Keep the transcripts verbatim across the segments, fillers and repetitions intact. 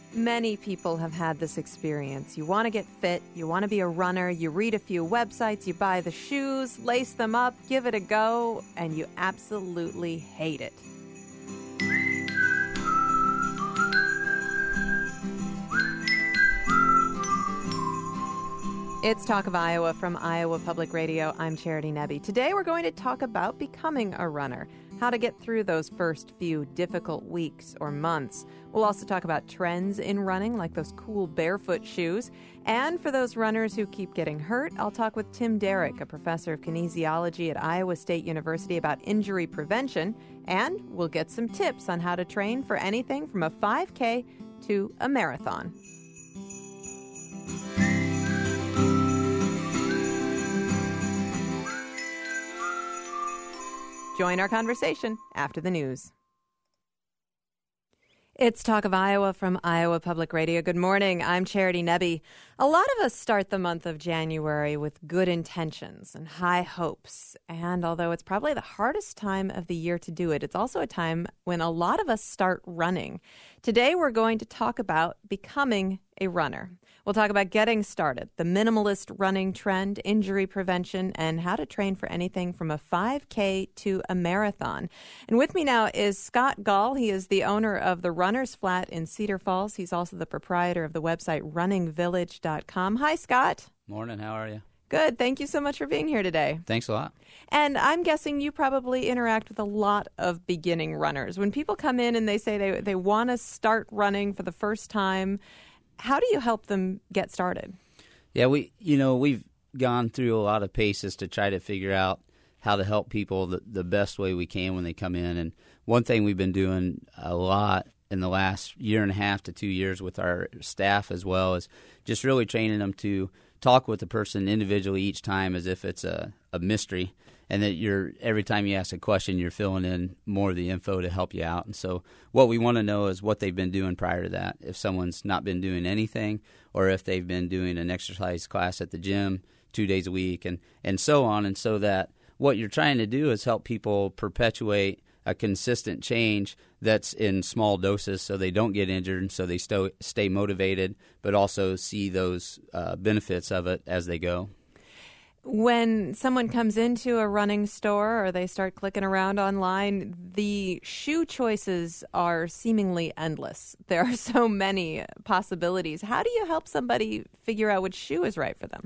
Many people have had this experience. You want to get fit, you want to be a runner, you read a few websites, you buy the shoes, lace them up, give it a go, and you absolutely hate it. It's Talk of Iowa from Iowa Public Radio. I'm Charity Nebbe. Today we're going to talk about becoming a runner, how to get through those first few difficult weeks or months. We'll also talk about trends in running, like those cool barefoot shoes. And for those runners who keep getting hurt, I'll talk with Tim Derrick, a professor of kinesiology at Iowa State University, about injury prevention. And we'll get some tips on how to train for anything from a five K to a marathon. Join our conversation after the news. It's Talk of Iowa from Iowa Public Radio. Good morning. I'm Charity Nebbe. A lot of us start the month of January with good intentions and high hopes. And although it's probably the hardest time of the year to do it, it's also a time when a lot of us start running. Today, we're going to talk about becoming a runner. We'll talk about getting started, the minimalist running trend, injury prevention, and how to train for anything from a five K to a marathon. And with me now is Scott Gall. He is the owner of the Runner's Flat in Cedar Falls. He's also the proprietor of the website running village dot com. Hi, Scott. Morning. How are you? Good. Thank you so much for being here today. Thanks a lot. And I'm guessing you probably interact with a lot of beginning runners. When people come in and they say they, they want to start running for the first time, how do you help them get started? Yeah, we you know, we've gone through a lot of paces to try to figure out how to help people the, the best way we can when they come in. And one thing we've been doing a lot in the last year and a half to two years with our staff as well is just really training them to talk with the person individually each time as if it's a, a mystery, and that you're every time you ask a question, you're filling in more of the info to help you out. And so what we want to know is what they've been doing prior to that. If someone's not been doing anything, or if they've been doing an exercise class at the gym two days a week, and, and so on. And so that what you're trying to do is help people perpetuate a consistent change that's in small doses so they don't get injured and so they sto- stay motivated, but also see those uh, benefits of it as they go. When someone comes into a running store or they start clicking around online, the shoe choices are seemingly endless. There are so many possibilities. How do you help somebody figure out which shoe is right for them?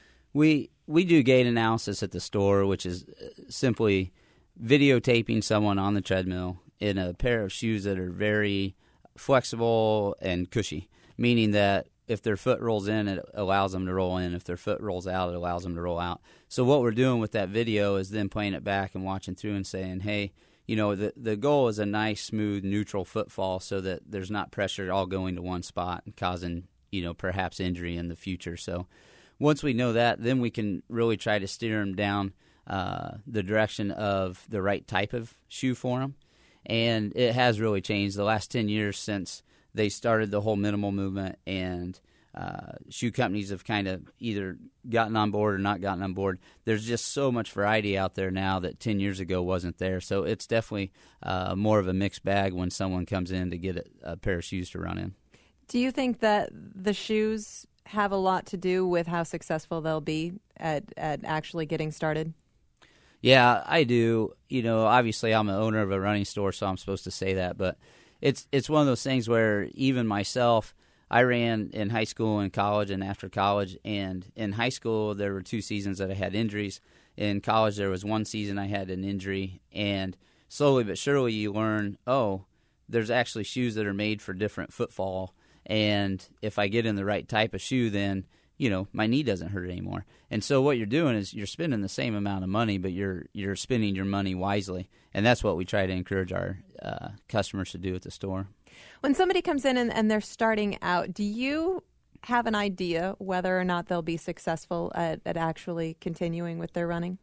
We we do gait analysis at the store, which is simply videotaping someone on the treadmill in a pair of shoes that are very flexible and cushy, meaning that if their foot rolls in, it allows them to roll in. If their foot rolls out, it allows them to roll out. So what we're doing with that video is then playing it back and watching through and saying, hey, you know, the the goal is a nice, smooth, neutral footfall so that there's not pressure all going to one spot and causing, you know, perhaps injury in the future. So once we know that, then we can really try to steer them down uh, the direction of the right type of shoe for them. And it has really changed the last ten years since they started the whole minimal movement, and uh, shoe companies have kind of either gotten on board or not gotten on board. There's just so much variety out there now that ten years ago wasn't there. So it's definitely uh, more of a mixed bag when someone comes in to get a, a pair of shoes to run in. Do you think that the shoes have a lot to do with how successful they'll be at, at actually getting started? Yeah, I do. You know, obviously I'm an owner of a running store, so I'm supposed to say that, but it's it's one of those things where even myself, I ran in high school and college and after college, and in high school there were two seasons that I had injuries. In college there was one season I had an injury, and slowly but surely you learn, oh, there's actually shoes that are made for different footfall, and if I get in the right type of shoe, then you know, my knee doesn't hurt anymore. And so what you're doing is you're spending the same amount of money, but you're you're spending your money wisely. And that's what we try to encourage our uh, customers to do at the store. When somebody comes in and, and they're starting out, do you have an idea whether or not they'll be successful at, at actually continuing with their running?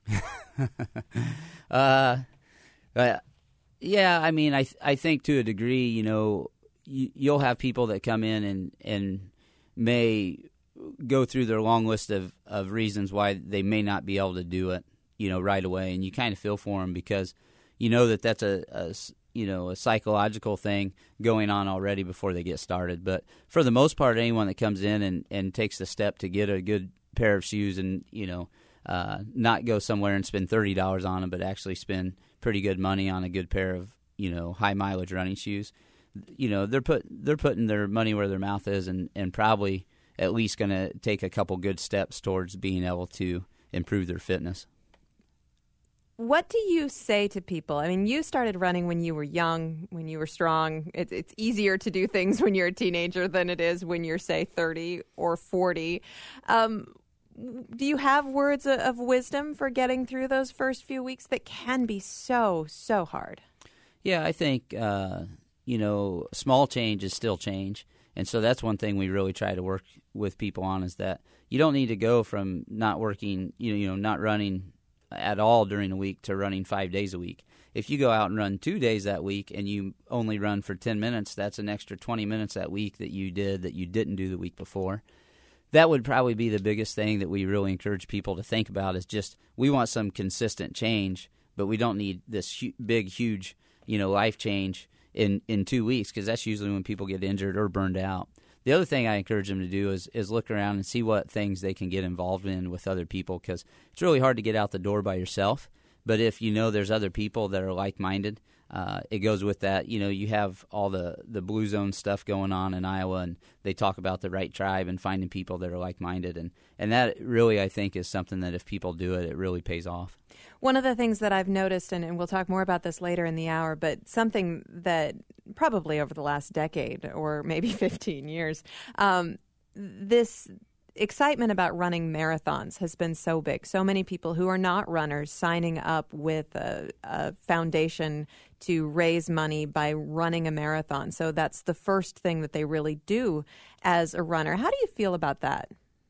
uh, uh, yeah, I mean, I th- I think to a degree, you know, you, you'll have people that come in and, and may go through their long list of, of reasons why they may not be able to do it, you know, right away. And you kind of feel for them because you know that that's a, a, you know, a psychological thing going on already before they get started. But for the most part, anyone that comes in and, and takes the step to get a good pair of shoes and, you know, uh, not go somewhere and spend thirty dollars on them, but actually spend pretty good money on a good pair of, you know, high mileage running shoes, you know, they're put they're putting their money where their mouth is, and, and probably at least going to take a couple good steps towards being able to improve their fitness. What do you say to people? I mean, you started running when you were young, when you were strong. It's, it's easier to do things when you're a teenager than it is when you're, say, thirty or forty. Um, do you have words of, of wisdom for getting through those first few weeks that can be so, so hard? Yeah, I think, uh, you know, small change is still change. And so that's one thing we really try to work with people on, is that you don't need to go from not working, you know, you know not running at all during the week to running five days a week. If you go out and run two days that week and you only run for ten minutes, that's an extra twenty minutes that week that you did that you didn't do the week before. That would probably be the biggest thing that we really encourage people to think about, is just we want some consistent change, but we don't need this hu- big, huge, you know, life change in, in two weeks, because that's usually when people get injured or burned out. The other thing I encourage them to do is is look around and see what things they can get involved in with other people, because it's really hard to get out the door by yourself. But if you know there's other people that are like-minded, uh, it goes with that. You know, you have all the, the Blue Zone stuff going on in Iowa, and they talk about the right tribe and finding people that are like-minded. And, and that really, I think, is something that if people do it, it really pays off. One of the things that I've noticed, and, and we'll talk more about this later in the hour, but something that probably over the last decade or maybe fifteen years, um, this excitement about running marathons has been so big. So many people who are not runners signing up with a, a foundation to raise money by running a marathon. So that's the first thing that they really do as a runner. How do you feel about that?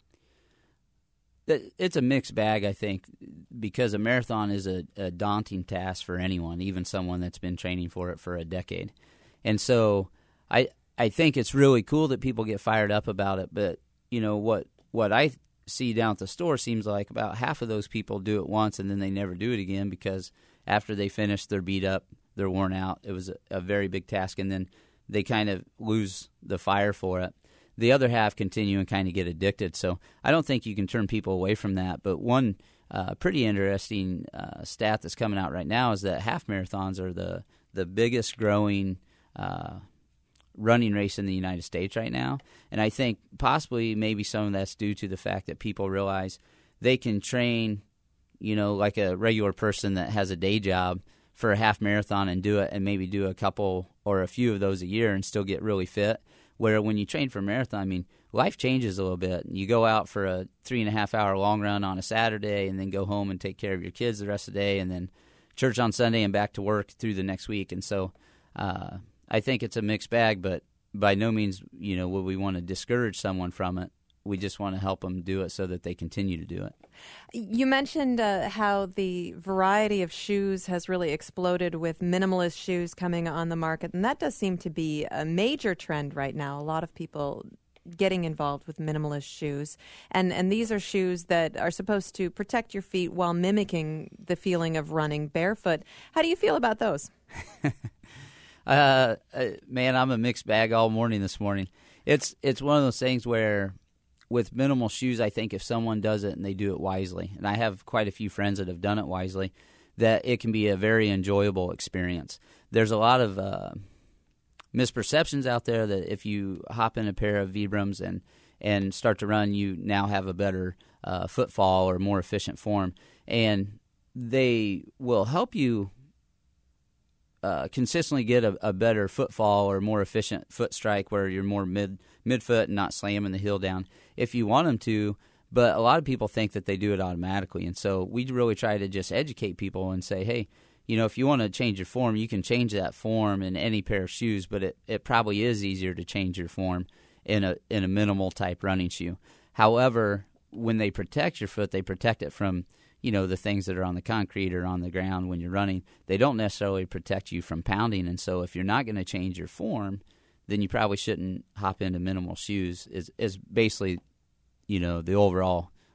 It's a mixed bag, I think, because a marathon is a, a daunting task for anyone, even someone that's been training for it for a decade. And so I I think it's really cool that people get fired up about it. But, you know, what, what I see down at the store seems like about half of those people do it once and then they never do it again, because after they finish, they're beat up, they're worn out. It was a, a very big task, and then they kind of lose the fire for it. The other half continue and kind of get addicted. So I don't think you can turn people away from that. But one uh, pretty interesting uh, stat that's coming out right now is that half marathons are the, the biggest growing uh, running race in the United States right now. And I think possibly maybe some of that's due to the fact that people realize they can train, you know, like a regular person that has a day job for a half marathon and do it, and maybe do a couple or a few of those a year and still get really fit. Where when you train for a marathon, I mean, life changes a little bit. You go out for a three and a half hour long run on a Saturday, and then go home and take care of your kids the rest of the day, and then church on Sunday and back to work through the next week. And so uh, I think it's a mixed bag, but by no means, you know, would we want to discourage someone from it. We just want to help them do it so that they continue to do it. You mentioned uh, how the variety of shoes has really exploded with minimalist shoes coming on the market, and that does seem to be a major trend right now. A lot of people getting involved with minimalist shoes, and and these are shoes that are supposed to protect your feet while mimicking the feeling of running barefoot. How do you feel about those? uh, man, I'm a mixed bag all morning this morning. It's it's one of those things where, with minimal shoes, I think if someone does it and they do it wisely, and I have quite a few friends that have done it wisely, that it can be a very enjoyable experience. There's a lot of uh, misperceptions out there that if you hop in a pair of Vibrams and, and start to run, you now have a better uh, footfall or more efficient form. And they will help you uh, consistently get a, a better footfall or more efficient foot strike where you're more mid midfoot and not slamming the heel down if you want them to, but a lot of people think that they do it automatically. And so we really try to just educate people and say, hey, you know, if you want to change your form, you can change that form in any pair of shoes, but it, it probably is easier to change your form in a in a minimal type running shoe. However, when they protect your foot, they protect it from, you know, the things that are on the concrete or on the ground when you're running. They don't necessarily protect you from pounding. And so if you're not going to change your form, then you probably shouldn't hop into minimal shoes, is is basically, you know, the overall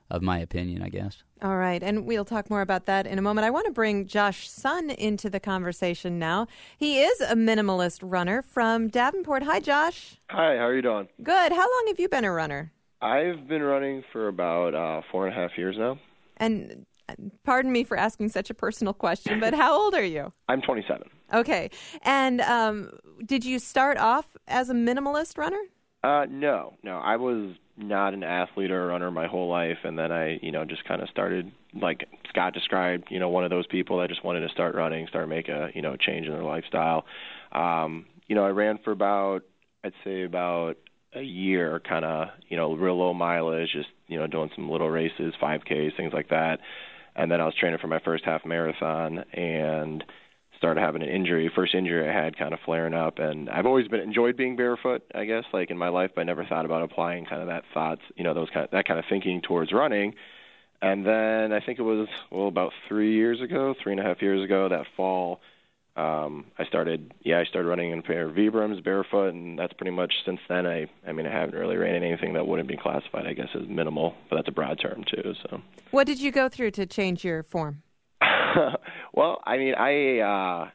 of my opinion, I guess. All right, and we'll talk more about that in a moment. I want to bring Josh Sun into the conversation now. He is a minimalist runner from Davenport. Hi, Josh. Hi, how are you doing? Good. How long have you been a runner? I've been running for about uh, four and a half years now. And pardon me for asking such a personal question, but how old are you? I'm twenty-seven. Okay. And um, did you start off as a minimalist runner? Uh, no, no. I was not an athlete or a runner my whole life, and then I, you know, just kind of started, like Scott described, you know, one of those people that just wanted to start running, start make a, you know, change in their lifestyle. Um, you know, I ran for about, I'd say about a year, kind of, you know, real low mileage, just, you know, doing some little races, five Ks, things like that. And then I was training for my first half marathon and started having an injury. First injury I had kind of flaring up, and I've always been enjoyed being barefoot, I guess, like in my life, but I never thought about applying kind of that thoughts, you know, those kind of, that kind of thinking towards running. And then I think it was, well, about three years ago, three and a half years ago, that fall, um, I started, yeah, I started running in a pair of Vibrams barefoot, and that's pretty much since then. I, I mean, I haven't really ran anything that wouldn't be classified, I guess, as minimal, but that's a broad term too. So, what did you go through to change your form? Well, I mean, I uh,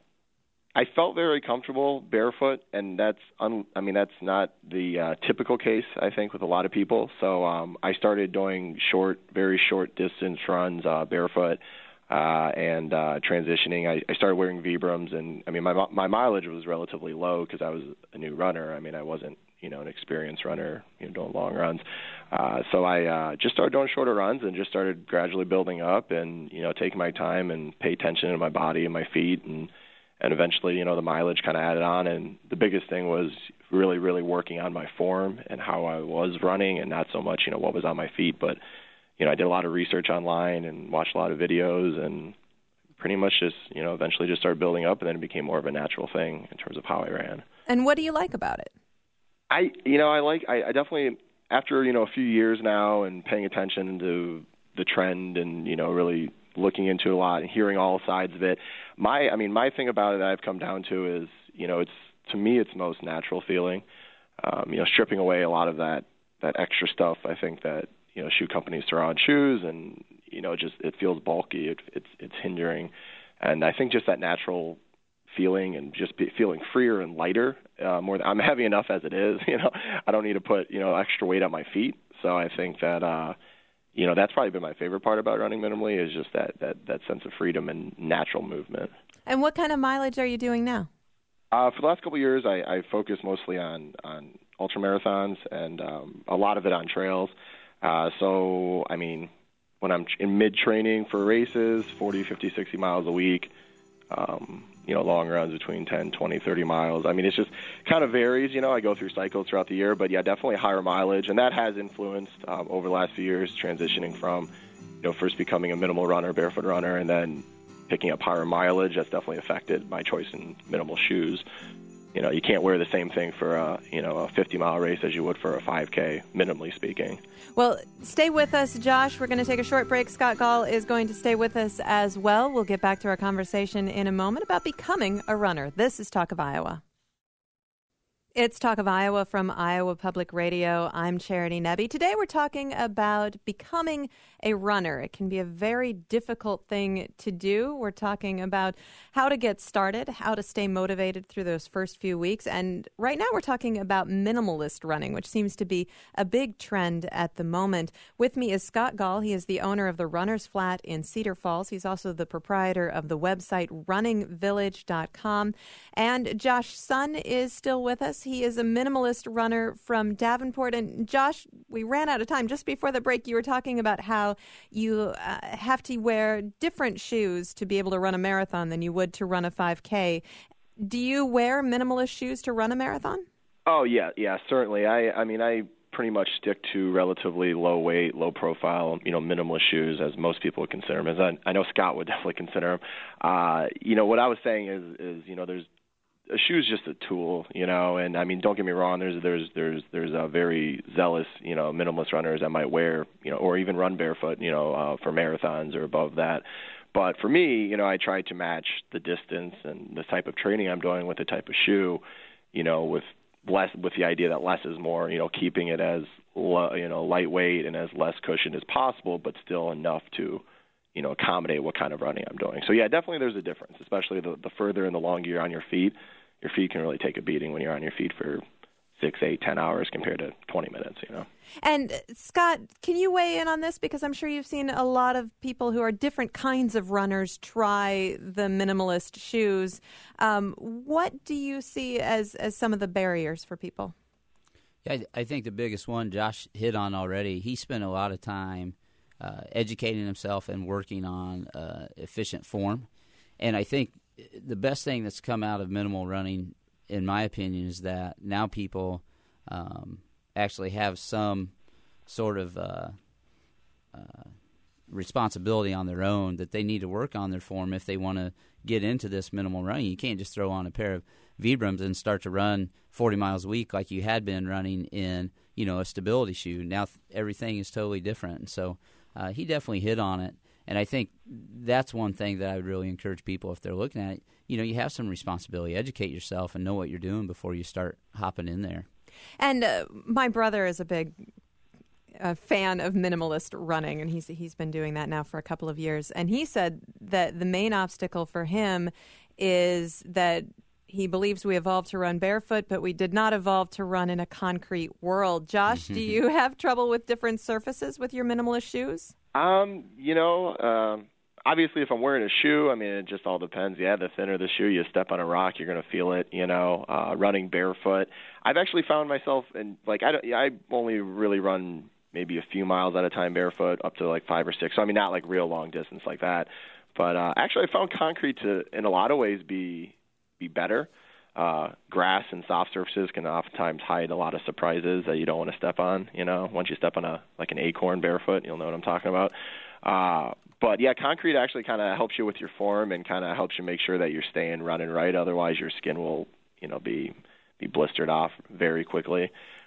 I felt very comfortable barefoot, and that's un- I mean, that's not the uh, typical case, I think, with a lot of people. So um, I started doing short, very short distance runs uh, barefoot. Uh, and uh, transitioning, I, I started wearing Vibrams, and I mean, my my mileage was relatively low because I was a new runner. I mean, I wasn't, you know, an experienced runner, you know, doing long runs. Uh, so I uh, just started doing shorter runs and just started gradually building up, and you know, taking my time and pay attention to my body and my feet, and and eventually, you know, the mileage kind of added on. And the biggest thing was really, really working on my form and how I was running, and not so much, you know, what was on my feet, but you know, I did a lot of research online and watched a lot of videos, and pretty much just, you know, eventually just started building up, and then it became more of a natural thing in terms of how I ran. And what do you like about it? I, you know, I like, I, I definitely, after, you know, a few years now and paying attention to the trend and, you know, really looking into a lot and hearing all sides of it, my, I mean, my thing about it that I've come down to is, you know, it's, to me, it's most natural feeling, um, you know, stripping away a lot of that, that extra stuff, I think that, you know, shoe companies throw on shoes, and, you know, just it feels bulky. It, it's it's hindering. And I think just that natural feeling and just be, feeling freer and lighter, uh, more than, I'm heavy enough as it is, you know, I don't need to put, you know, extra weight on my feet. So I think that, uh, you know, that's probably been my favorite part about running minimally, is just that, that, that sense of freedom and natural movement. And what kind of mileage are you doing now? Uh, for the last couple of years, I, I focused mostly on, on ultramarathons and um, a lot of it on trails. Uh, so, I mean, when I'm in mid-training for races, forty, fifty, sixty miles a week, um, you know, long runs between ten, twenty, thirty miles. I mean, it's just kind of varies, you know. I go through cycles throughout the year, but, yeah, definitely higher mileage. And that has influenced um, over the last few years, transitioning from, you know, first becoming a minimal runner, barefoot runner, and then picking up higher mileage. That's definitely affected my choice in minimal shoes. You know, you can't wear the same thing for a, you know, a fifty-mile race as you would for a five K, minimally speaking. Well, stay with us, Josh. We're going to take a short break. Scott Gall is going to stay with us as well. We'll get back to our conversation in a moment about becoming a runner. This is Talk of Iowa. It's Talk of Iowa from Iowa Public Radio. I'm Charity Nebbe. Today we're talking about becoming a runner. It can be a very difficult thing to do. We're talking about how to get started, how to stay motivated through those first few weeks. And right now we're talking about minimalist running, which seems to be a big trend at the moment. With me is Scott Gall. He is the owner of the Runner's Flat in Cedar Falls. He's also the proprietor of the website running village dot com. And Josh Sun is still with us. He is a minimalist runner from Davenport. And Josh, we ran out of time. Just before the break, you were talking about how you uh, have to wear different shoes to be able to run a marathon than you would to run a five K. Do you wear minimalist shoes to run a marathon? Oh, yeah, yeah, certainly. I, I mean, I pretty much stick to relatively low weight, low profile, you know, minimalist shoes, as most people would consider them. As I, I know Scott would definitely consider them. Uh, you know, what I was saying is, is you know, there's a shoe's just a tool, you know, and I mean, don't get me wrong. There's there's there's there's a very zealous, you know, minimalist runners that might wear, you know, or even run barefoot, you know, uh, for marathons or above that. But for me, you know, I try to match the distance and the type of training I'm doing with the type of shoe, you know, with less with the idea that less is more, you know, keeping it as, you know, lightweight and as less cushioned as possible, but still enough to, you know, accommodate what kind of running I'm doing. So, yeah, definitely there's a difference, especially the, the further and the longer you're on your feet. Your feet can really take a beating when you're on your feet for six, eight, ten hours compared to twenty minutes, you know. And, Scott, can you weigh in on this? Because I'm sure you've seen a lot of people who are different kinds of runners try the minimalist shoes. Um, what do you see as, as some of the barriers for people? Yeah, I think the biggest one Josh hit on already. He spent a lot of time uh, educating himself and working on uh, efficient form. And I think the best thing that's come out of minimal running, in my opinion, is that now people um, actually have some sort of uh, uh, responsibility on their own that they need to work on their form if they want to get into this minimal running. You can't just throw on a pair of Vibrams and start to run forty miles a week like you had been running in, you know, a stability shoe. Now th- everything is totally different. And so uh, he definitely hit on it. And I think that's one thing that I would really encourage people if they're looking at it. You know, you have some responsibility. Educate yourself and know what you're doing before you start hopping in there. And uh, my brother is a big uh, fan of minimalist running, and he's he's been doing that now for a couple of years. And he said that the main obstacle for him is that he believes we evolved to run barefoot, but we did not evolve to run in a concrete world. Josh, do you have trouble with different surfaces with your minimalist shoes? Um, you know, um, obviously if I'm wearing a shoe, I mean, it just all depends. Yeah, the thinner the shoe, you step on a rock, you're going to feel it, you know, uh, running barefoot. I've actually found myself, in, like, I, don't, I only really run maybe a few miles at a time barefoot, up to like five or six. So, I mean, not like real long distance like that. But uh, actually I found concrete to, in a lot of ways, be be better. Uh, grass and soft surfaces can oftentimes hide a lot of surprises that you don't want to step on. You know, once you step on a like an acorn barefoot, you'll know what I'm talking about. Uh, but yeah, concrete actually kind of helps you with your form and kind of helps you make sure that you're staying running right. Otherwise, your skin will, you know, be be blistered off very quickly.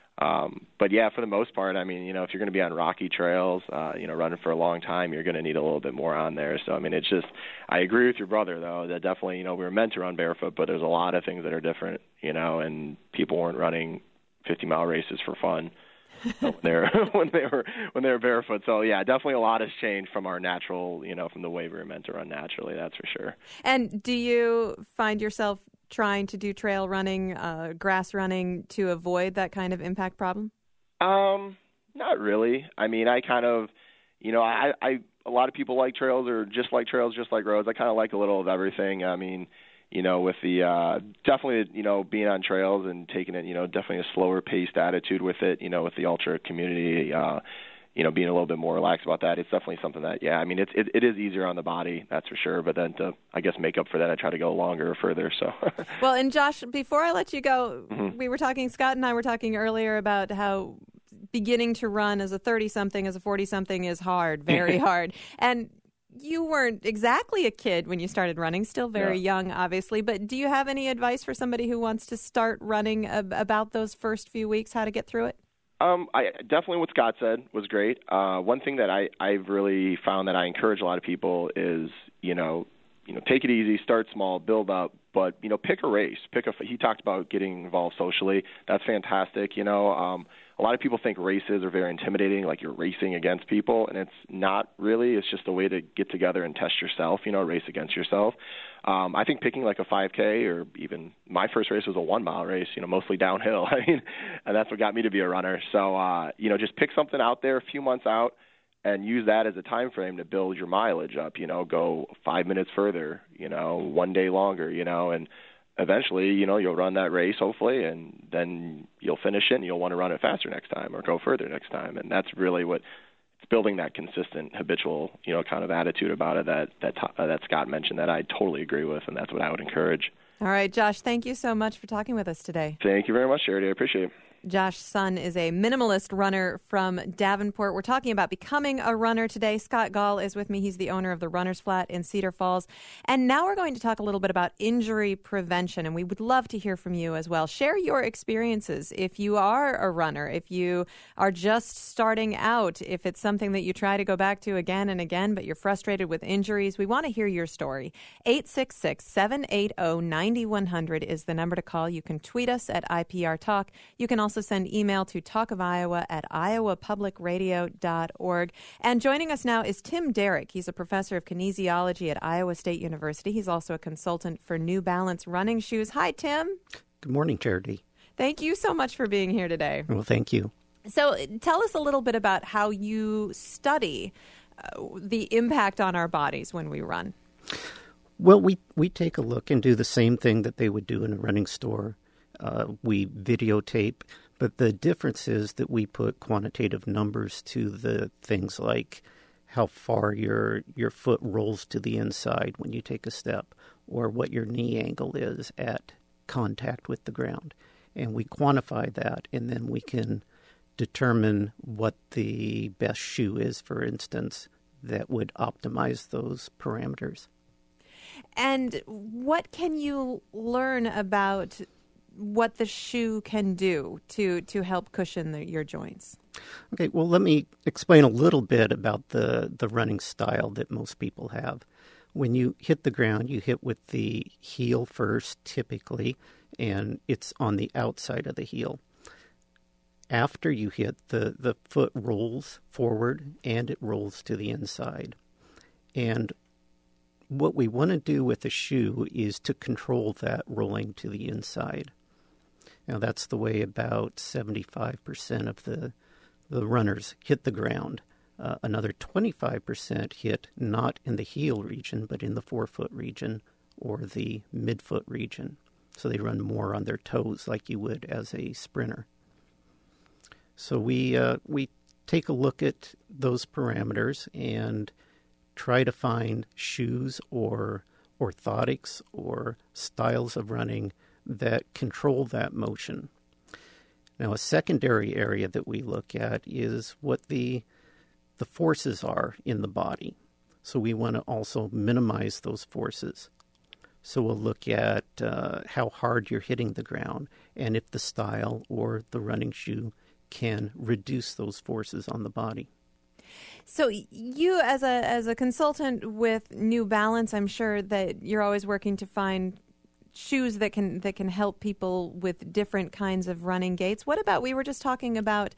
Um, but yeah, for the most part, I mean, you know, if you're going to be on rocky trails, uh, you know, running for a long time, you're going to need a little bit more on there. So, I mean, it's just, I agree with your brother, though, that definitely, you know, we were meant to run barefoot, but there's a lot of things that are different, you know, and people weren't running fifty mile races for fun when they're, when they were, when they were barefoot. So yeah, definitely a lot has changed from our natural, you know, from the way we were meant to run naturally. That's for sure. And do you find yourself trying to do trail running, uh, grass running to avoid that kind of impact problem? Um, not really. I mean, I kind of, you know, I, I, a lot of people like trails or just like trails, just like roads. I kind of like a little of everything. I mean, you know, with the, uh, definitely, you know, being on trails and taking it, you know, definitely a slower paced attitude with it, you know, with the ultra community, uh, you know, being a little bit more relaxed about that. It's definitely something that, yeah, I mean, it's, it, it is easier on the body, that's for sure. But then to, I guess, make up for that, I try to go longer or further. So, well, and Josh, before I let you go, mm-hmm. we were talking, Scott and I were talking earlier about how beginning to run as a thirty-something, as a forty-something is hard, very hard. And you weren't exactly a kid when you started running, still very yeah. young, obviously. But do you have any advice for somebody who wants to start running ab- about those first few weeks, how to get through it? Um, I definitely what Scott said was great. Uh, one thing that I, I've really found that I encourage a lot of people is, you know, you know, take it easy, start small, build up, but, you know, pick a race. Pick a, he talked about getting involved socially. That's fantastic. You know, um, a lot of people think races are very intimidating, like you're racing against people, and it's not really. It's just a way to get together and test yourself, you know, race against yourself. Um, I think picking like a five K or even my first race was a one-mile race, you know, mostly downhill. I mean, and that's what got me to be a runner. So, uh, you know, just pick something out there a few months out and use that as a time frame to build your mileage up, you know, go five minutes further, you know, one day longer, you know, and eventually, you know, you'll run that race, hopefully, and then you'll finish it and you'll want to run it faster next time or go further next time. And that's really what it's building, that consistent, habitual, you know, kind of attitude about it that that uh, that Scott mentioned that I totally agree with, and that's what I would encourage. All right, Josh, thank you so much for talking with us today. Thank you very much, Charity. I appreciate it. Josh Sun is a minimalist runner from Davenport. We're talking about becoming a runner today. Scott Gall is with me. He's the owner of the Runner's Flat in Cedar Falls. And now we're going to talk a little bit about injury prevention, and we would love to hear from you as well. Share your experiences if you are a runner, if you are just starting out, if it's something that you try to go back to again and again, but you're frustrated with injuries. We want to hear your story. eight six six, seven eight zero, nine one zero zero is the number to call. You can tweet us at I P R Talk. You can also send email to talk of iowa at iowa public radio dot org. And joining us now is Tim Derrick. He's a professor of kinesiology at Iowa State University. He's also a consultant for New Balance running shoes. Hi, Tim. Good morning, Charity. Thank you so much for being here today. Well, thank you. So tell us a little bit about how you study uh, the impact on our bodies when we run. Well, we, we take a look and do the same thing that they would do in a running store. Uh, we videotape, but the difference is that we put quantitative numbers to the things like how far your your foot rolls to the inside when you take a step, or what your knee angle is at contact with the ground. And we quantify that, and then we can determine what the best shoe is, for instance, that would optimize those parameters. And what can you learn about what the shoe can do to, to help cushion the, your joints? Okay, well, let me explain a little bit about the, the running style that most people have. When you hit the ground, you hit with the heel first, typically, and it's on the outside of the heel. After you hit, the, the foot rolls forward and it rolls to the inside. And what we want to do with the shoe is to control that rolling to the inside. Now, that's the way about seventy-five percent of the, the runners hit the ground. Uh, another twenty-five percent hit not in the heel region, but in the forefoot region or the midfoot region. So they run more on their toes like you would as a sprinter. So we uh, we take a look at those parameters and try to find shoes or orthotics or styles of running that control that motion. Now, a secondary area that we look at is what the the forces are in the body. So we want to also minimize those forces. So we'll look at uh, how hard you're hitting the ground and if the style or the running shoe can reduce those forces on the body. So you, as a as a consultant with New Balance, I'm sure that you're always working to find shoes that can that can help people with different kinds of running gaits. What about, we were just talking about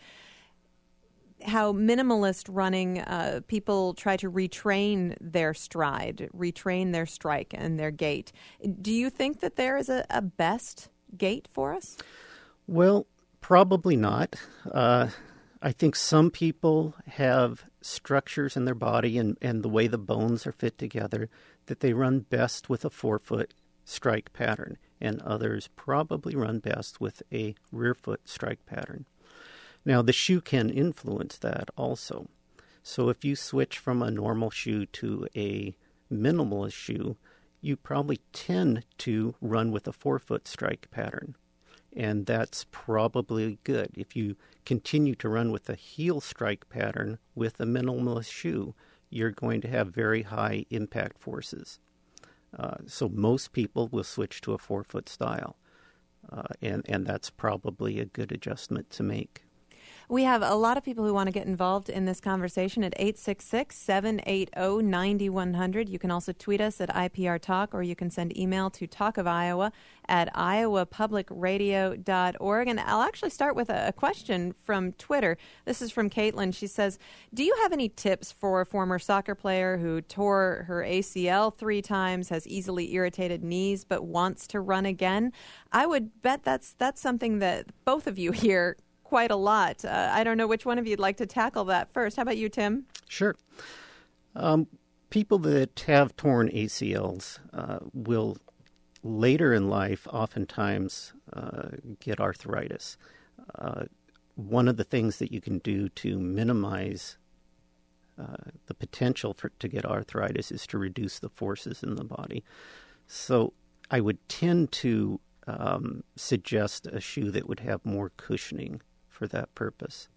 how minimalist running, uh, people try to retrain their stride, retrain their strike and their gait. Do you think that there is a, a best gait for us? Well, probably not. Uh, I think some people have structures in their body and, and the way the bones are fit together that they run best with a forefoot strike pattern, and others probably run best with a rear foot strike pattern. Now, the shoe can influence that also. So if you switch from a normal shoe to a minimalist shoe, you probably tend to run with a forefoot strike pattern. And that's probably good. If you continue to run with a heel strike pattern with a minimalist shoe, you're going to have very high impact forces. Uh, so most people will switch to a forefoot style, uh, and, and that's probably a good adjustment to make. We have a lot of people who want to get involved in this conversation at eight six six, seven eight zero, nine one zero zero. You can also tweet us at I P R Talk, or you can send email to talk of iowa at iowa public radio dot org. And I'll actually start with a question from Twitter. This is from Caitlin. She says, do you have any tips for a former soccer player who tore her A C L three times, has easily irritated knees, but wants to run again? I would bet that's that's something that both of you hear quite a lot. Uh, I don't know which one of you'd like to tackle that first. How about you, Tim? Sure. Um, people that have torn A C Ls uh, will later in life oftentimes uh, get arthritis. Uh, one of the things that you can do to minimize uh, the potential for to get arthritis is to reduce the forces in the body. So I would tend to um, suggest a shoe that would have more cushioning for that purpose.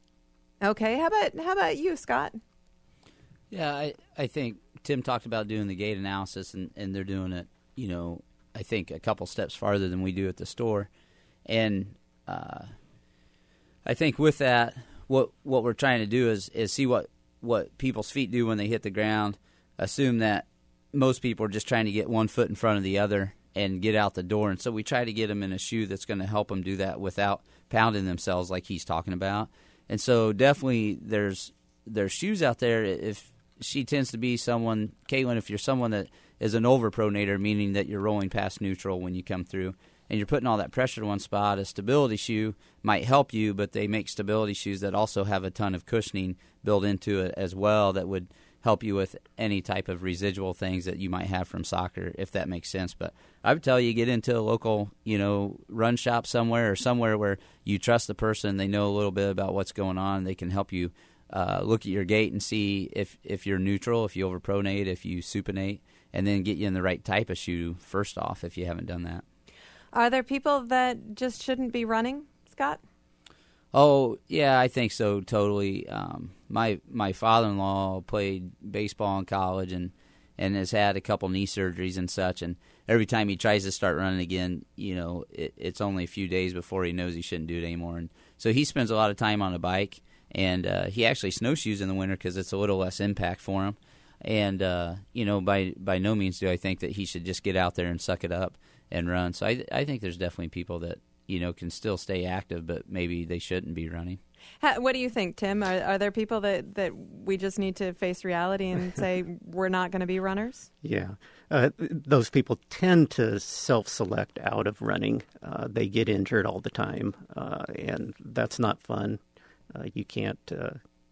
Okay, how about how about you, Scott? Yeah, I, I think Tim talked about doing the gait analysis, and, and they're doing it, you know, I think a couple steps farther than we do at the store. And uh, I think with that, what what we're trying to do is, is see what, what people's feet do when they hit the ground, assume that most people are just trying to get one foot in front of the other and get out the door. And so we try to get them in a shoe that's going to help them do that without pounding themselves like he's talking about. And so definitely there's there's shoes out there. If she tends to be someone, Caitlin, if you're someone that is an overpronator, meaning that you're rolling past neutral when you come through, and you're putting all that pressure to one spot, a stability shoe might help you, but they make stability shoes that also have a ton of cushioning built into it as well that would help you with any type of residual things that you might have from soccer, if that makes sense. But I would tell you, get into a local, you know, run shop somewhere or somewhere where you trust the person, they know a little bit about what's going on, they can help you uh, look at your gait and see if, if you're neutral, if you overpronate, if you supinate, and then get you in the right type of shoe first off if you haven't done that. Are there people that just shouldn't be running, Scott? Oh, yeah, I think so, totally. Um, my my father-in-law played baseball in college and, and has had a couple knee surgeries and such, and every time he tries to start running again, you know, it, it's only a few days before he knows he shouldn't do it anymore. And so he spends a lot of time on a bike, and uh, he actually snowshoes in the winter because it's a little less impact for him. And, uh, you know, by, by no means do I think that he should just get out there and suck it up and run. So I I think there's definitely people that, you know, can still stay active, but maybe they shouldn't be running. How, what do you think, Tim? Are, are there people that, that we just need to face reality and say we're not going to be runners? Yeah. Uh, those people tend to self-select out of running. Uh, they get injured all the time, uh, and that's not fun. Uh, you can't uh,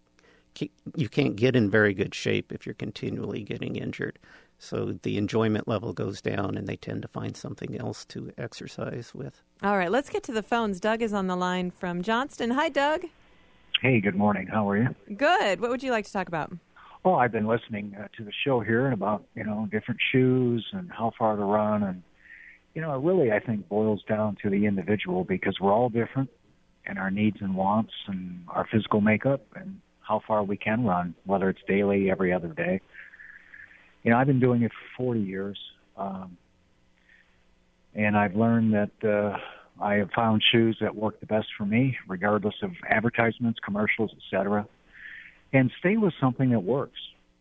you can't get in very good shape if you're continually getting injured. So the enjoyment level goes down, and they tend to find something else to exercise with. All right, let's get to the phones. Doug is on the line from Johnston. Hi, Doug. Hey, good morning. How are you? Good. What would you like to talk about? Oh, I've been listening uh, to the show here and about, you know, different shoes and how far to run. And, you know, it really, I think, boils down to the individual because we're all different in our needs and wants and our physical makeup and how far we can run, whether it's daily, every other day. You know, I've been doing it for forty years, um, and I've learned that uh, I have found shoes that work the best for me, regardless of advertisements, commercials, et cetera, and stay with something that works.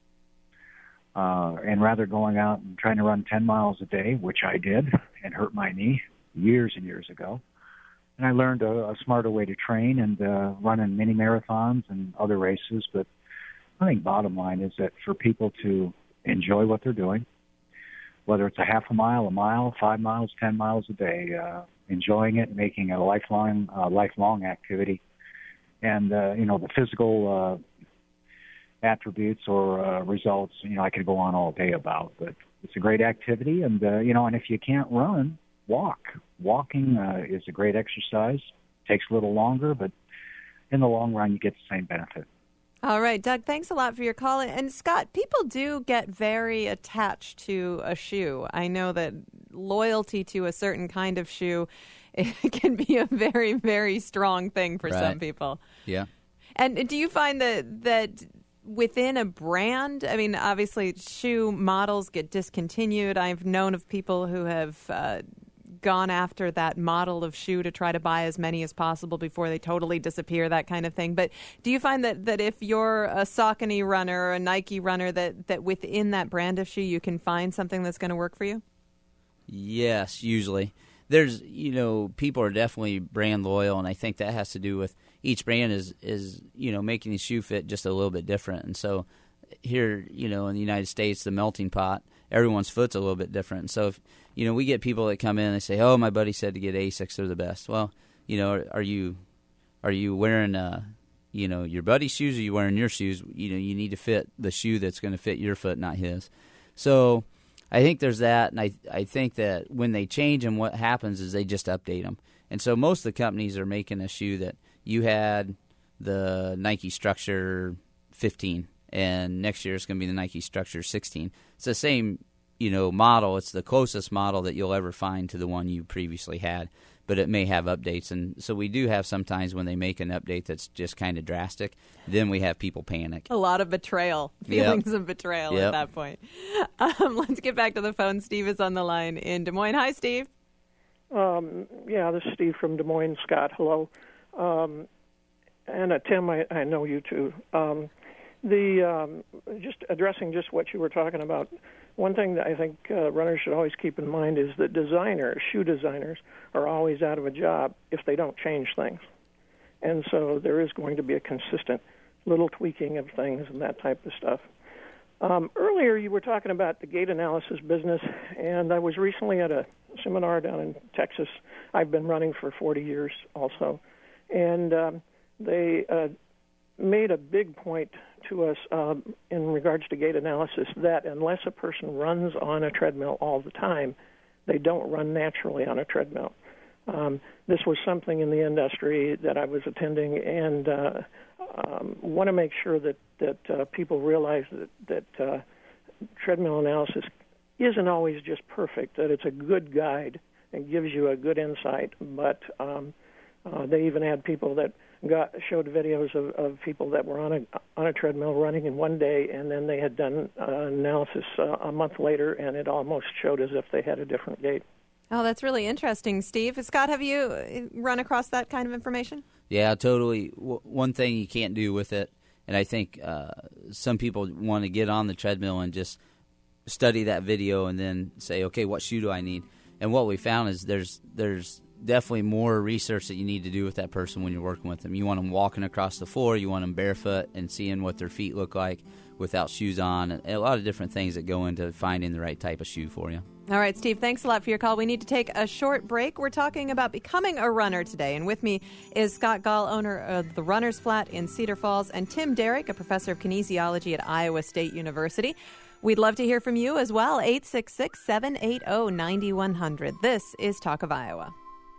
Uh, and rather going out and trying to run ten miles a day, which I did and hurt my knee years and years ago, and I learned a, a smarter way to train and uh, run in mini marathons and other races. But I think bottom line is that for people to enjoy what they're doing, whether it's a half a mile, a mile, five miles, ten miles a day, uh, enjoying it, making it a lifelong, uh, lifelong activity. And, uh, you know, the physical uh, attributes or uh, results, you know, I could go on all day about, but it's a great activity. And, uh, you know, and if you can't run, walk. Walking uh, is a great exercise. Takes a little longer, but in the long run, you get the same benefit. All right, Doug, thanks a lot for your call. And Scott, people do get very attached to a shoe. I know that loyalty to a certain kind of shoe it can be a very, very strong thing for right. some people. Yeah. And do you find that that within a brand, I mean, obviously shoe models get discontinued. I've known of people who have uh, gone after that model of shoe to try to buy as many as possible before they totally disappear, that kind of thing. But do you find that, that if you're a Saucony runner or a Nike runner, that, that within that brand of shoe you can find something that's going to work for you? Yes, usually. There's, you know, people are definitely brand loyal, and I think that has to do with each brand is, is you know, making the shoe fit just a little bit different. And so here, you know, in the United States, the melting pot, everyone's foot's a little bit different. And so, if, you know, we get people that come in and they say, oh, my buddy said to get Asics, they're the best. Well, you know, are you are you wearing, uh, you know, your buddy's shoes or are you wearing your shoes? You know, you need to fit the shoe that's going to fit your foot, not his. So I think there's that, and I I think that when they change them, what happens is they just update them. And so most of the companies are making a shoe that you had the Nike Structure fifteen, and next year it's going to be the Nike Structure sixteen. It's the same you know, model. It's the closest model that you'll ever find to the one you previously had, but it may have updates. And so we do have sometimes when they make an update that's just kind of drastic, then we have people panic. A lot of betrayal, feelings yep. of betrayal yep. at that point. Um, let's get back to the phone. Steve is on the line in Des Moines. Hi, Steve. Um, yeah, this is Steve from Des Moines. Scott, hello. Um, and uh, Tim, I, I know you too. Um, the um, just addressing just what you were talking about, one thing that I think uh, runners should always keep in mind is that designers, shoe designers, are always out of a job if they don't change things. And so there is going to be a consistent little tweaking of things and that type of stuff. Um, earlier you were talking about the gait analysis business, and I was recently at a seminar down in Texas. I've been running for forty years also. And um, they uh, made a big point to us um, in regards to gait analysis that unless a person runs on a treadmill all the time, they don't run naturally on a treadmill. Um, this was something in the industry that I was attending, and uh, um, want to make sure that, that uh, people realize that, that uh, treadmill analysis isn't always just perfect, that it's a good guide and gives you a good insight, but um, uh, they even had people that got showed videos of, of people that were on a on a treadmill running in one day, and then they had done uh, analysis uh, a month later, and it almost showed as if they had a different gait. Oh, that's really interesting, Steve. Scott, have you run across that kind of information? Yeah, totally. W- one thing you can't do with it, and I think uh, some people want to get on the treadmill and just study that video and then say, okay, what shoe do I need? And what we found is there's there's definitely more research that you need to do with that person when you're working with them. You want them walking across the floor, you want them barefoot and seeing what their feet look like without shoes on, and a lot of different things that go into finding the right type of shoe for you. All right, Steve, thanks a lot for your call. We need to take a short break. We're talking about becoming a runner today, and with me is Scott Gall, owner of the Runner's Flat in Cedar Falls, and Tim Derrick, a professor of kinesiology at Iowa State University. We'd love to hear from you as well, eight six six, seven eight zero, nine one zero zero. This is Talk of Iowa.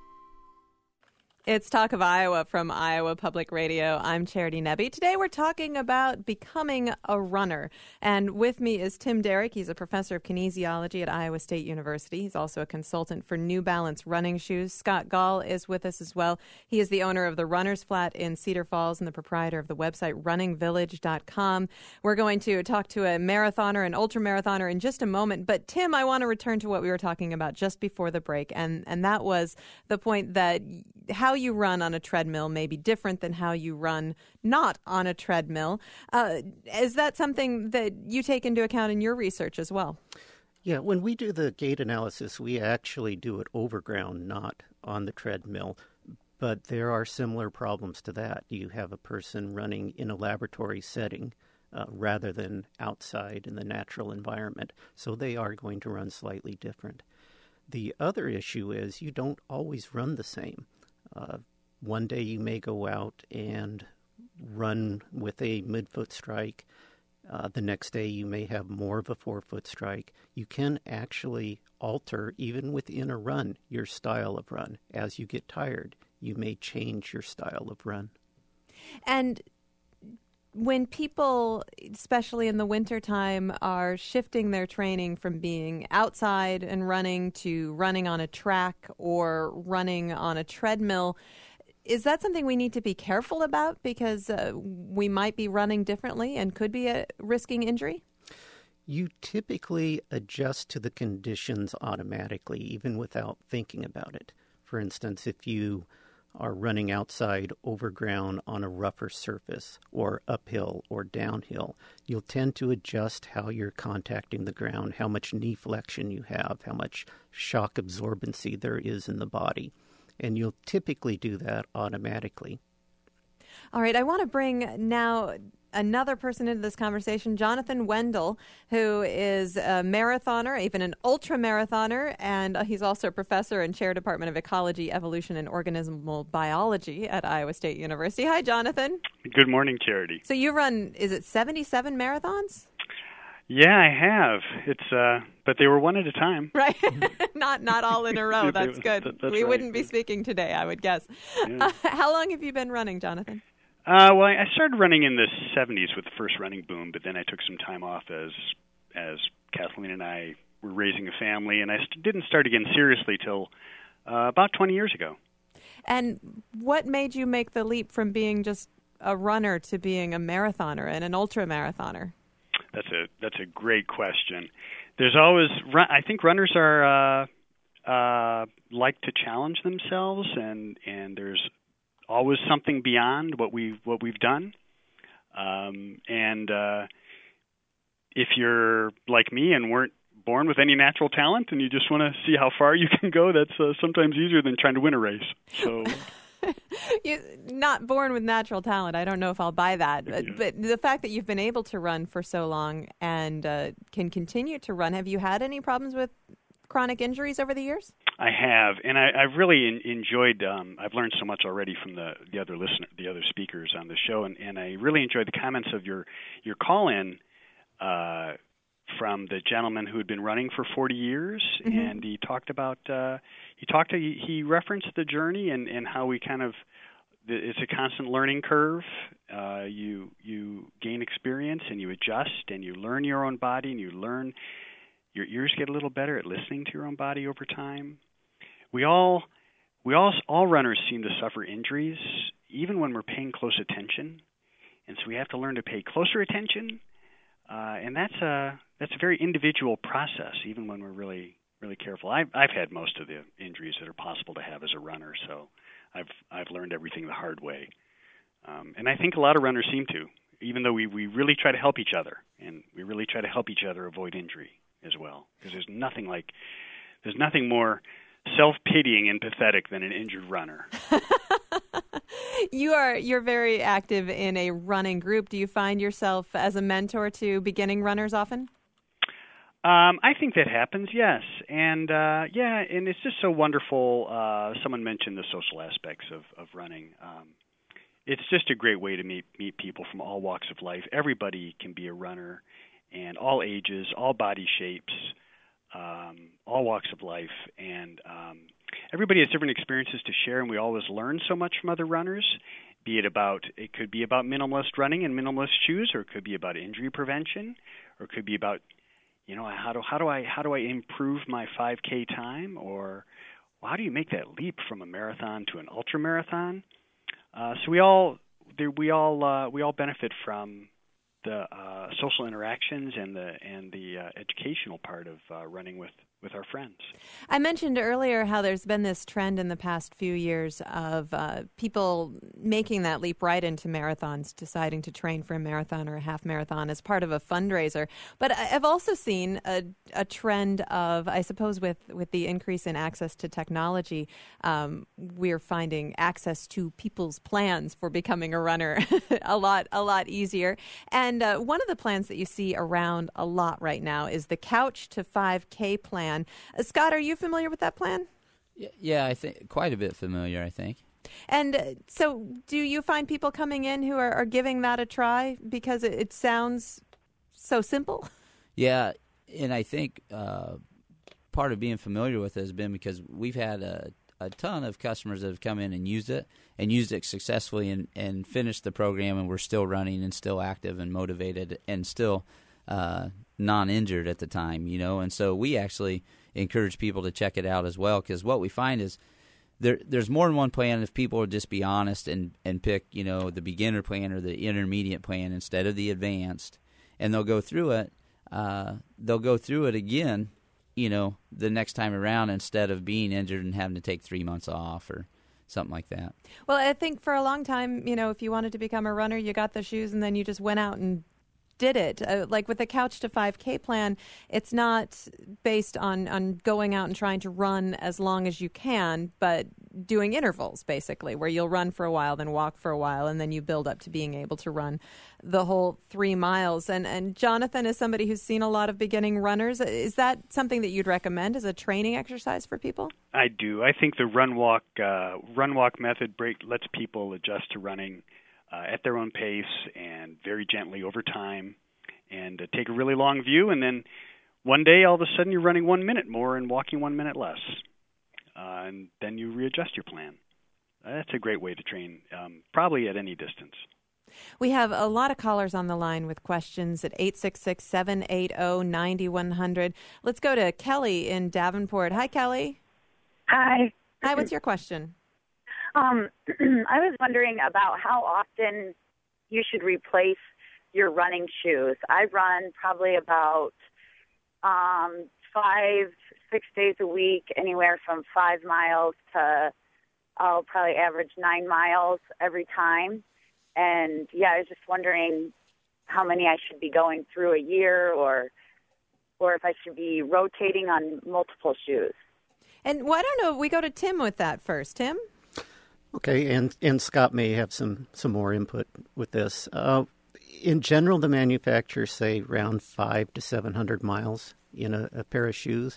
It's Talk of Iowa from Iowa Public Radio. I'm Charity Nebbe. Today we're talking about becoming a runner. And with me is Tim Derrick. He's a professor of kinesiology at Iowa State University. He's also a consultant for New Balance running shoes. Scott Gall is with us as well. He is the owner of the Runner's Flat in Cedar Falls and the proprietor of the website running village dot com. We're going to talk to a marathoner, an ultramarathoner in just a moment. But Tim, I want to return to what we were talking about just before the break. And, and that was the point that how you run on a treadmill may be different than how you run not on a treadmill. Uh, is that something that you take into account in your research as well? Yeah, when we do the gait analysis, we actually do it over ground, not on the treadmill. But there are similar problems to that. You have a person running in a laboratory setting uh, rather than outside in the natural environment. So they are going to run slightly different. The other issue is you don't always run the same. Uh, one day you may go out and run with a midfoot strike. Uh, the next day you may have more of a forefoot strike. You can actually alter, even within a run, your style of run. As you get tired, you may change your style of run. And when people, especially in the wintertime, are shifting their training from being outside and running to running on a track or running on a treadmill, is that something we need to be careful about because uh, we might be running differently and could be uh, risking injury? You typically adjust to the conditions automatically, even without thinking about it. For instance, if you are running outside over ground on a rougher surface or uphill or downhill, you'll tend to adjust how you're contacting the ground, how much knee flexion you have, how much shock absorbency there is in the body. And you'll typically do that automatically. All right, I want to bring now another person into this conversation, Jonathan Wendell, who is a marathoner, even an ultra-marathoner, and he's also a professor and chair Department of Ecology, Evolution, and Organismal Biology at Iowa State University. Hi, Jonathan. Good morning, Charity. So you run, is it seventy-seven marathons? Yeah, I have. It's uh, but they were one at a time. Right. not not all in a row. That's good. That, that's we right. wouldn't be speaking today, I would guess. Yeah. Uh, how long have you been running, Jonathan? Uh, well, I started running in the seventies with the first running boom, but then I took some time off as as Kathleen and I we're raising a family, and I st- didn't start again seriously till uh, about twenty years ago. And what made you make the leap from being just a runner to being a marathoner and an ultra marathoner? That's a that's a great question. There's always I think runners are uh, uh, like to challenge themselves, and, and there's always something beyond what we've what we've done. Um, and uh, if you're like me and weren't born with any natural talent, and you just want to see how far you can go, that's uh, sometimes easier than trying to win a race. So. You're not born with natural talent. I don't know if I'll buy that. But, Yeah. but the fact that you've been able to run for so long and uh, can continue to run, have you had any problems with chronic injuries over the years? I have, and I, I've really in, enjoyed. Um, I've learned so much already from the, the other listener, the other speakers on the show, and, and I really enjoyed the comments of your your call-in uh, from the gentleman who had been running for forty years, Mm-hmm. and he talked about. Uh, He talked. He, he referenced the journey and, and how we kind of. It's a constant learning curve. Uh, you you gain experience and you adjust and you learn your own body and you learn. Your ears get a little better at listening to your own body over time. We all we all all runners seem to suffer injuries even when we're paying close attention, and so we have to learn to pay closer attention. Uh, and that's a that's a very individual process, even when we're really. really careful. I've I've had most of the injuries that are possible to have as a runner, so I've I've learned everything the hard way. Um, and I think a lot of runners seem to, even though we, we really try to help each other, and we really try to help each other avoid injury as well. Because there's nothing like there's nothing more self-pitying and pathetic than an injured runner. You are you're very active in a running group. Do you find yourself as a mentor to beginning runners often? Um, I think that happens, yes, and uh, yeah, and it's just so wonderful. Uh, someone mentioned the social aspects of, of running. Um, it's just a great way to meet meet people from all walks of life. Everybody can be a runner, and all ages, all body shapes, um, all walks of life, and um, everybody has different experiences to share. And we always learn so much from other runners. Be it about it could be about minimalist running and minimalist shoes, or it could be about injury prevention, or it could be about You know, how do how do I how do I improve my five K time, or well, how do you make that leap from a marathon to an ultra marathon? Uh, so we all we all uh, we all benefit from the uh, social interactions and the and the uh, educational part of uh, running with, with our friends. I mentioned earlier how there's been this trend in the past few years of uh, people making that leap right into marathons, deciding to train for a marathon or a half marathon as part of a fundraiser. But I've also seen a, a trend of, I suppose, with, with the increase in access to technology, um, we're finding access to people's plans for becoming a runner a lot a lot easier. And uh, one of the plans that you see around a lot right now is the Couch to five K plan. Uh, Scott, are you familiar with that plan? Yeah, I think quite a bit familiar, I think. And uh, so do you find people coming in who are, are giving that a try because it, it sounds so simple? Yeah, and I think uh, part of being familiar with it has been because we've had a, a ton of customers that have come in and used it and used it successfully and, and finished the program, and we're still running and still active and motivated and still uh, non-injured at the time, you know. And so we actually encourage people to check it out as well, because what we find is there there's more than one plan if people would just be honest and, and pick, you know, the beginner plan or the intermediate plan instead of the advanced, and they'll go through it. Uh, they'll go through it again, you know, the next time around instead of being injured and having to take three months off or something like that. Well, I think for a long time, you know, if you wanted to become a runner, you got the shoes and then you just went out and did it. Uh, like with the Couch to five K plan, it's not based on, on going out and trying to run as long as you can, but doing intervals, basically, where you'll run for a while, then walk for a while, and then you build up to being able to run the whole three miles. And, and Jonathan is somebody who's seen a lot of beginning runners. Is that something that you'd recommend as a training exercise for people? I do. I think the run walk uh, run walk method break lets people adjust to running uh, at their own pace and very gently over time, and uh, take a really long view, and then one day all of a sudden you're running one minute more and walking one minute less, uh, and then you readjust your plan. That's a great way to train, um, probably at any distance. We have a lot of callers on the line with questions at eight six six, seven eight zero, nine one zero zero. Let's go to Kelly in Davenport. Hi, Kelly. Hi. Hi, what's your question? Um, I was wondering about how often you should replace your running shoes. I run probably about um, five, six days a week, anywhere from five miles to I'll probably average nine miles every time. And, yeah, I was just wondering how many I should be going through a year or or if I should be rotating on multiple shoes. And well, I don't know, we go to Tim with that first. Tim? Okay, and, and Scott may have some, some more input with this. Uh, in general, the manufacturers say around five to seven hundred miles in a, a pair of shoes.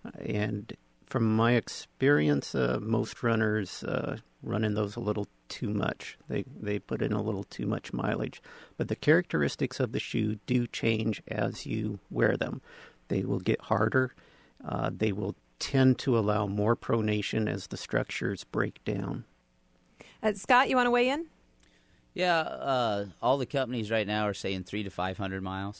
And from my experience, uh, most runners uh, run in those a little too much. They they put in a little too much mileage. But the characteristics of the shoe do change as you wear them. They will get harder. Uh, they will tend to allow more pronation as the structures break down. Uh, Scott, you want to weigh in? Yeah, uh, all the companies right now are saying three to five hundred miles,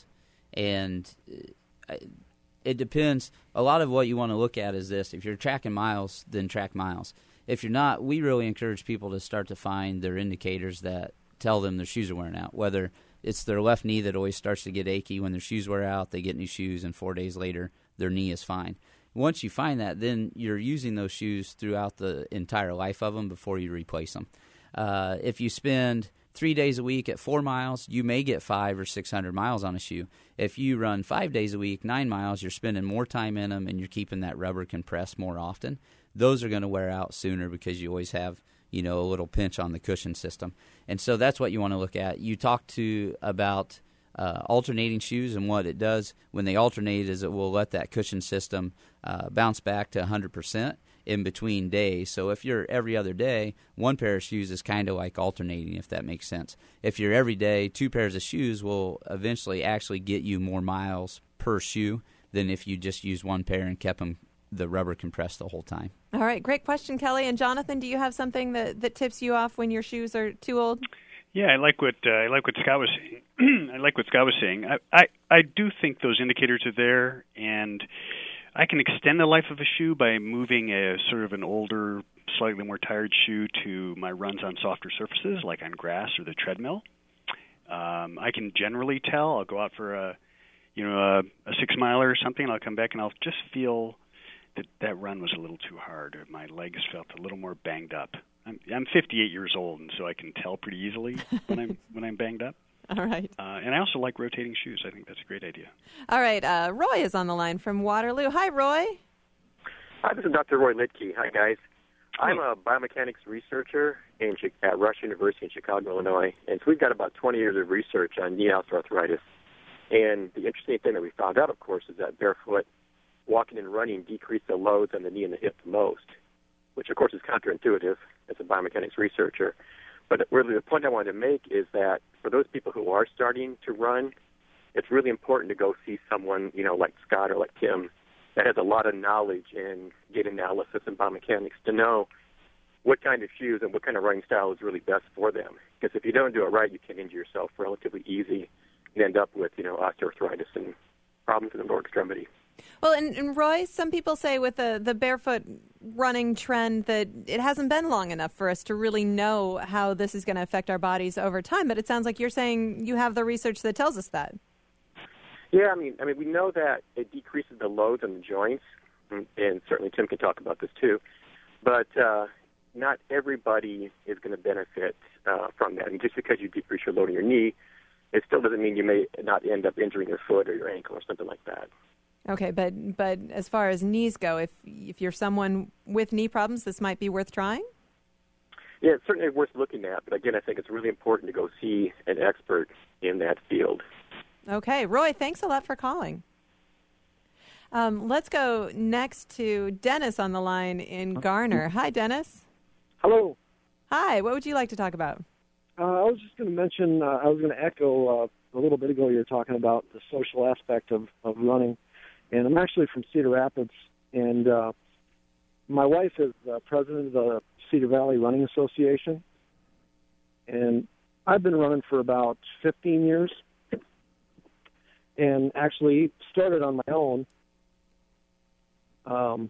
and uh, it depends. A lot of what you want to look at is this: if you're tracking miles, then track miles. If you're not, we really encourage people to start to find their indicators that tell them their shoes are wearing out. Whether it's their left knee that always starts to get achy when their shoes wear out, they get new shoes, and four days later their knee is fine. Once you find that, then you're using those shoes throughout the entire life of them before you replace them. Uh, if you spend three days a week at four miles, you may get five or six hundred miles on a shoe. If you run five days a week, nine miles, you're spending more time in them and you're keeping that rubber compressed more often. Those are going to wear out sooner because you always have, you know, a little pinch on the cushion system. And so that's what you want to look at. You talked to about uh, alternating shoes, and what it does when they alternate is it will let that cushion system uh, bounce back to one hundred percent in between days. So if you're every other day, one pair of shoes is kind of like alternating, if that makes sense. If you're every day, two pairs of shoes will eventually actually get you more miles per shoe than if you just used one pair and kept them the rubber compressed the whole time. All right, great question, Kelly. And Jonathan, do you have something that, that tips you off when your shoes are too old? Yeah, I like what uh, I like what Scott was saying. I like what Scott was saying. I, I I do think those indicators are there, and I can extend the life of a shoe by moving a sort of an older, slightly more tired shoe to my runs on softer surfaces, like on grass or the treadmill. Um, I can generally tell. I'll go out for a, you know, a, a six miler or something, and I'll come back and I'll just feel that that run was a little too hard. My legs felt a little more banged up. I'm, I'm fifty-eight years old, and so I can tell pretty easily when I'm when I'm banged up. All right. Uh, and I also like rotating shoes. I think that's a great idea. All right. Uh, Roy is on the line from Waterloo. Hi, Roy. Hi, this is Doctor Roy Litke. Hi, guys. I'm a biomechanics researcher in, at Rush University in Chicago, Illinois, and so we've got about twenty years of research on knee osteoarthritis. And the interesting thing that we found out, of course, is that barefoot walking and running decrease the loads on the knee and the hip the most, which, of course, is counterintuitive as a biomechanics researcher. But really the point I wanted to make is that for those people who are starting to run, it's really important to go see someone, you know, like Scott or like Tim, that has a lot of knowledge in gait analysis and biomechanics to know what kind of shoes and what kind of running style is really best for them. Because if you don't do it right, you can injure yourself relatively easy and end up with, you know, osteoarthritis and problems in the lower extremity. Well, and, and Roy, some people say with the, the barefoot running trend that it hasn't been long enough for us to really know how this is going to affect our bodies over time. But it sounds like you're saying you have the research that tells us that. Yeah, I mean, I mean, we know that it decreases the loads on the joints, and, and certainly Tim can talk about this too. But uh, not everybody is going to benefit uh, from that. And just because you decrease your load on your knee, it still doesn't mean you may not end up injuring your foot or your ankle or something like that. Okay, but but as far as knees go, if if you're someone with knee problems, this might be worth trying? Yeah, it's certainly worth looking at. But again, I think it's really important to go see an expert in that field. Okay, Roy, thanks a lot for calling. Um, let's go next to Dennis on the line in Garner. Hi, Dennis. Hello. Hi, what would you like to talk about? Uh, I was just going to mention, uh, I was going to echo uh, a little bit ago you were talking about the social aspect of, of running. And I'm actually from Cedar Rapids, and uh, my wife is uh, president of the Cedar Valley Running Association. And I've been running for about fifteen years, and actually started on my own. Um,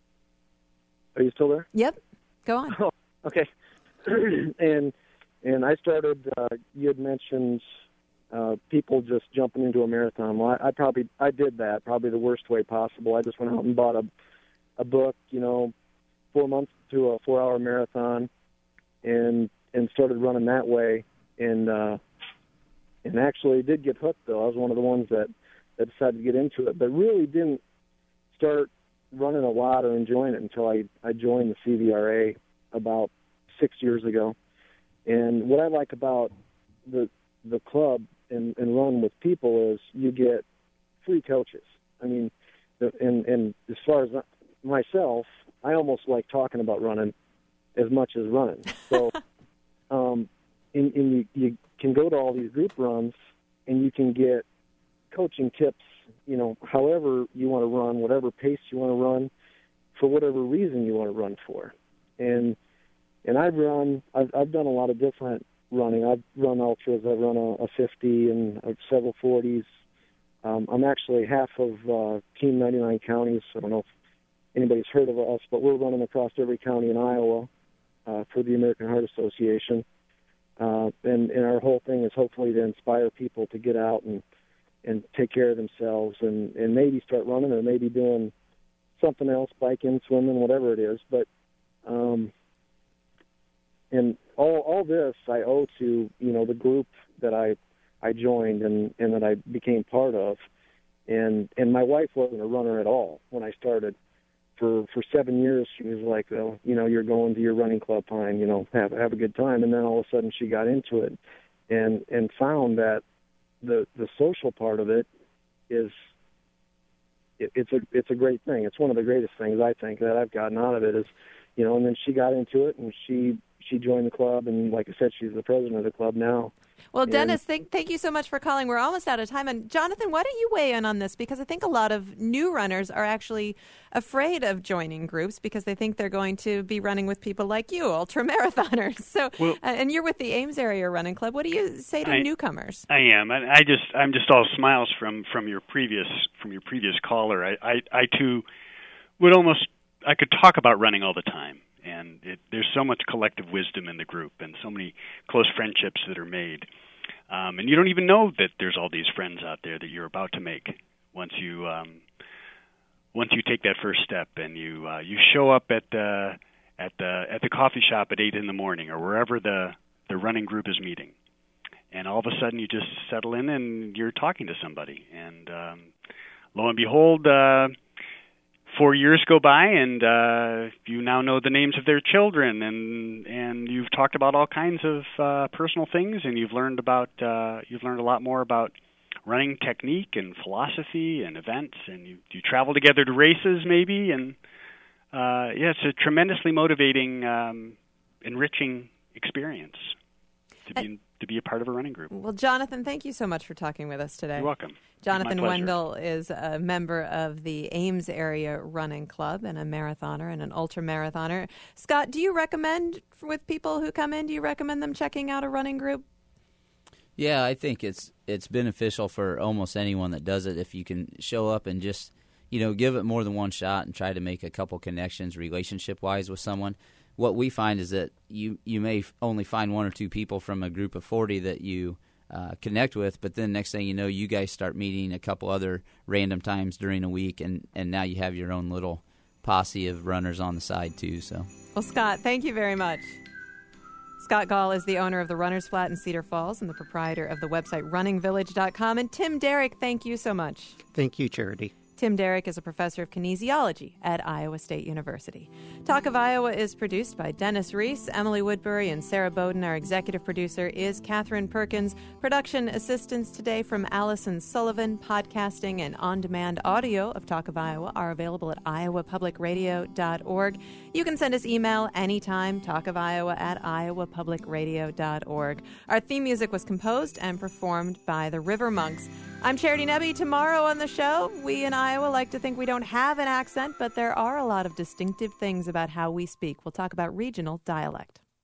are you still there? Yep. Go on. Oh, okay. and and I started. Uh, you had mentioned uh, people just jumping into a marathon. Well, I, I probably I did that probably the worst way possible. I just went out and bought a a book, you know, four months to a four-hour marathon, and and started running that way. And uh, and actually did get hooked though. I was one of the ones that that decided to get into it, but really didn't start running a lot or enjoying it until I, I joined the C V R A about six years ago. And what I like about the the club and, and run with people is you get free coaches. I mean, the, and, and as far as myself, I almost like talking about running as much as running. So um, and, and you, you can go to all these group runs and you can get coaching tips, you know, however you want to run, whatever pace you want to run, for whatever reason you want to run for. And and I've run, I've, I've done a lot of different running. I've run ultras, I've run a, a fifty and uh, several forties. Um, I'm actually half of uh, Team ninety-nine counties. I don't know if anybody's heard of us, but we're running across every county in Iowa uh, for the American Heart Association. Uh, and, and our whole thing is hopefully to inspire people to get out and and take care of themselves and, and maybe start running or maybe doing something else, biking, swimming, whatever it is. But um, and all all this I owe to, you know, the group that I I joined and, and that I became part of. And and my wife wasn't a runner at all when I started. For for seven years, she was like, oh, you know, you're going to your running club, fine, you know, have have a good time. And then all of a sudden she got into it and and found that the the social part of it is it, it's a it's a great thing. It's one of the greatest things I think that I've gotten out of it is, you know. And then she got into it and she she joined the club, and like I said, she's the president of the club now. Well, And- Dennis, thank, thank you so much for calling. We're almost out of time. And Jonathan, why don't you weigh in on this? Because I think a lot of new runners are actually afraid of joining groups because they think they're going to be running with people like you, ultra marathoners. So, Well- uh, and you're with the Ames Area Running Club. What do you say to I- newcomers? I am. I, I just I'm just all smiles from, from your previous from your previous caller. I, I, I too would almost I could talk about running all the time, and it, there's so much collective wisdom in the group, and so many close friendships that are made. Um, and you don't even know that there's all these friends out there that you're about to make once you um, once you take that first step and you uh, you show up at the at the at the coffee shop at eight in the morning or wherever the the running group is meeting. And all of a sudden, you just settle in and you're talking to somebody. And um, lo and behold, uh, four years go by, and uh, you now know the names of their children, and and you've talked about all kinds of uh, personal things, and you've learned about uh, you've learned a lot more about running technique and philosophy and events, and you you travel together to races maybe, and uh, yeah, it's a tremendously motivating, um, enriching experience to be. And- to be a part of a running group. Well, Jonathan, thank you so much for talking with us today. You're welcome. Jonathan My pleasure. Wendell is a member of the Ames Area Running Club and a marathoner and an ultra marathoner. Scott, do you recommend with people who come in, do you recommend them checking out a running group? Yeah, I think it's it's beneficial for almost anyone that does it if you can show up and just, you know, give it more than one shot and try to make a couple connections relationship-wise with someone. What we find is that you, you may only find one or two people from a group of forty that you uh, connect with, but then next thing you know, you guys start meeting a couple other random times during a week, and, and now you have your own little posse of runners on the side too. So, Well, Scott, thank you very much. Scott Gall is the owner of the Runner's Flat in Cedar Falls and the proprietor of the website running village dot com. And Tim Derrick, thank you so much. Thank you, Charity. Tim Derrick is a professor of kinesiology at Iowa State University. Talk of Iowa is produced by Dennis Reese, Emily Woodbury, and Sarah Bowden. Our executive producer is Catherine Perkins. Production assistance today from Allison Sullivan. Podcasting and on-demand audio of Talk of Iowa are available at iowa public radio dot org. You can send us email anytime, talkofiowa at iowa public radio dot org. Our theme music was composed and performed by the River Monks. I'm Charity Nebbe. Tomorrow on the show, we in Iowa like to think we don't have an accent, but there are a lot of distinctive things about how we speak. We'll talk about regional dialect.